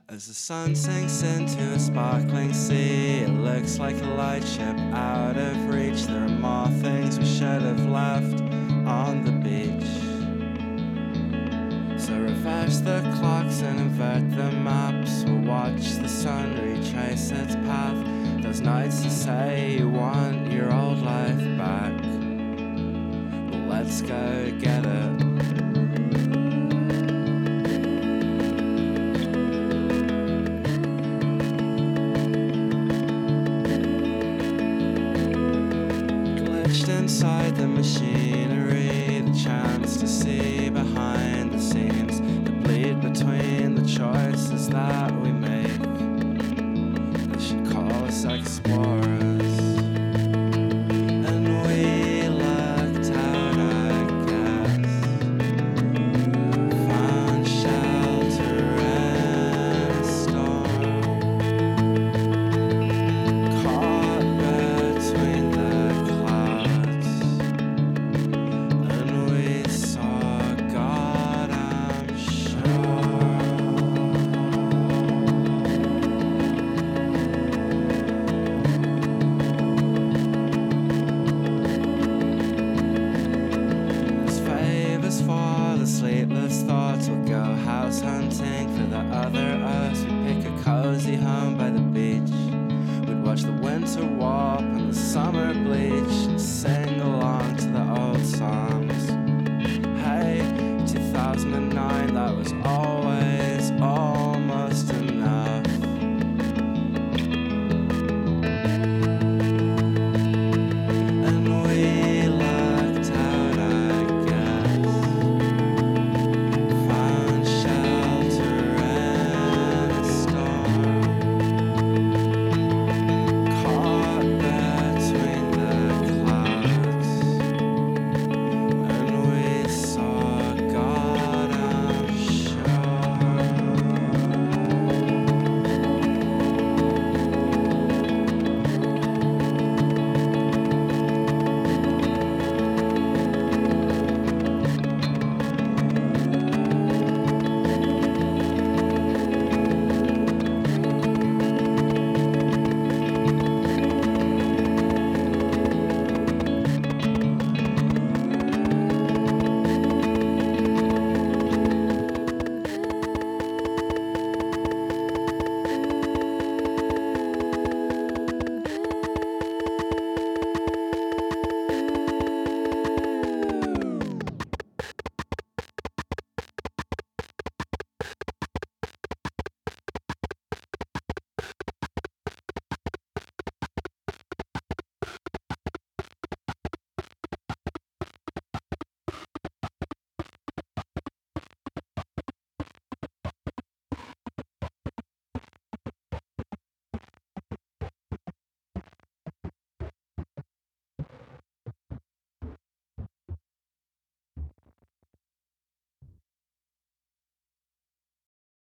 As the sun sinks into a sparkling sea, it looks like a light ship out of reach. There are more things we should have left on the beach. So reverse the clocks and invert the maps. We'll watch the sun retrace its path. Those nights to say you want your old life back. Well, let's go get it. Inside the machinery, the chance to see behind the scenes, the bleed between the choices that we make. They should call us explorers. And we lucked out, I guess. Found shelter in a storm, caught between the sleepless thoughts. We'll go house hunting for the other us. We'd pick a cozy home by the beach. We'd watch the winter warp and the summer bleach and sing along to the old songs. Hey, 2009, that was all